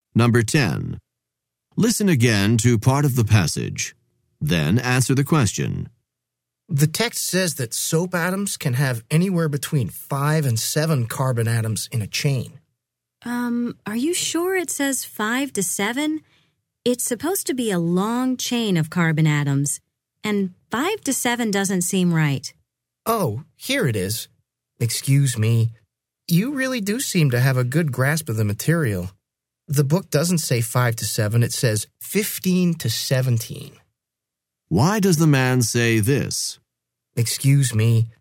Number 10. Listen again to part of the passage. Then answer the question. The text says that soap atoms can have anywhere between 5 and 7 carbon atoms in a chain. Are you sure it says 5 to 7? It's supposed to be a long chain of carbon atoms, and 5 to 7 doesn't seem right. Oh, here it is. Excuse me. You really do seem to have a good grasp of the material. The book doesn't say 5 to 7, it says 15 to 17. Why does the man say this? Excuse me.